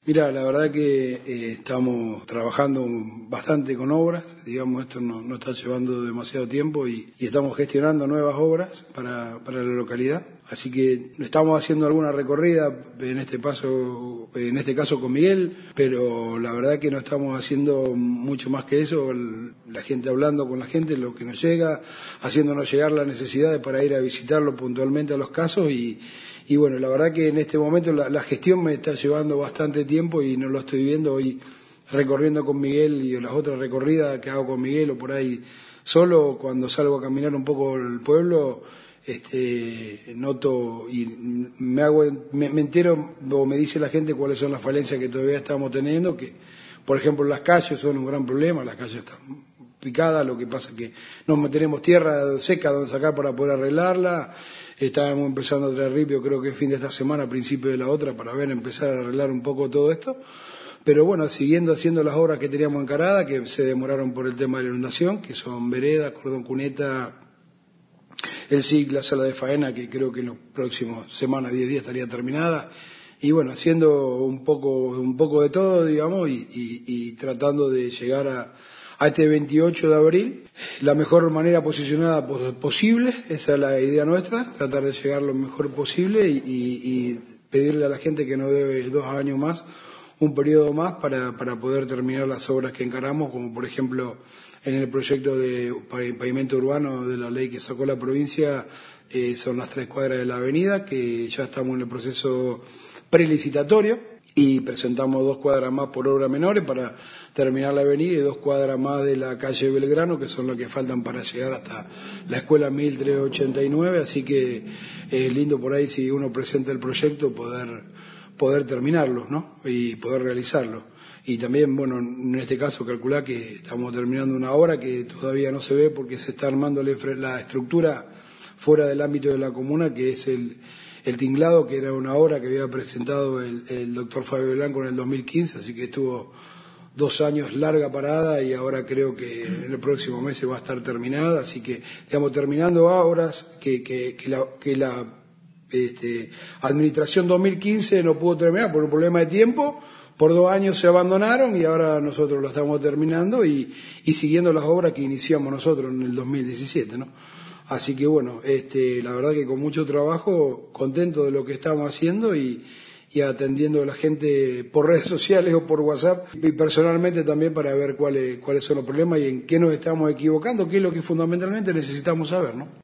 Mira, la verdad que estamos trabajando bastante con obras, digamos, esto no está llevando demasiado tiempo y estamos gestionando nuevas obras para la localidad. Así que estamos haciendo alguna recorrida, en este caso con Miguel, pero la verdad que no estamos haciendo mucho más que eso, la gente hablando con la gente, lo que nos llega, haciéndonos llegar las necesidades para ir a visitarlo puntualmente a los casos y bueno, la verdad que en este momento la gestión me está llevando bastante tiempo y no lo estoy viendo hoy recorriendo con Miguel y las otras recorridas que hago con Miguel o por ahí solo cuando salgo a caminar un poco el pueblo. Noto y me entero o me dice la gente cuáles son las falencias que todavía estamos teniendo, que por ejemplo las calles son un gran problema, las calles están picadas, lo que pasa es que no tenemos tierra seca donde sacar para poder arreglarla. Estábamos empezando a traer ripio, creo que fin de esta semana, a principio de la otra, para empezar a arreglar un poco todo esto. Pero bueno, siguiendo haciendo las obras que teníamos encaradas, que se demoraron por el tema de la inundación, que son vereda, cordón cuneta, el SIC, la sala de faena, que creo que en los próximos semanas, 10 días estaría terminada. Y bueno, haciendo un poco de todo, digamos, y tratando de llegar a este 28 de abril, la mejor manera posicionada posible, esa es la idea nuestra, tratar de llegar lo mejor posible y pedirle a la gente que nos dé 2 años más, un periodo más para poder terminar las obras que encaramos, como por ejemplo en el proyecto de pavimento urbano de la ley que sacó la provincia, son las 3 cuadras de la avenida, que ya estamos en el proceso prelicitatorio y presentamos 2 cuadras más por obras menores para terminar la avenida y 2 cuadras más de la calle Belgrano, que son las que faltan para llegar hasta la escuela 1389, así que es lindo por ahí si uno presenta el proyecto poder terminarlo, ¿no? Y poder realizarlo. Y también, bueno, en este caso calculá que estamos terminando una obra que todavía no se ve porque se está armando la estructura fuera del ámbito de la comuna, que es el tinglado, que era una obra que había presentado el doctor Fabio Blanco en el 2015, así que estuvo 2 años larga parada y ahora creo que en el próximo mes se va a estar terminada, así que estamos terminando obras que la administración 2015 no pudo terminar por un problema de tiempo. Por 2 años se abandonaron y ahora nosotros lo estamos terminando y siguiendo las obras que iniciamos nosotros en el 2017, ¿no? Así que bueno, la verdad que con mucho trabajo, contento de lo que estamos haciendo y atendiendo a la gente por redes sociales o por WhatsApp y personalmente también para ver cuáles son los problemas y en qué nos estamos equivocando, qué es lo que fundamentalmente necesitamos saber, ¿no?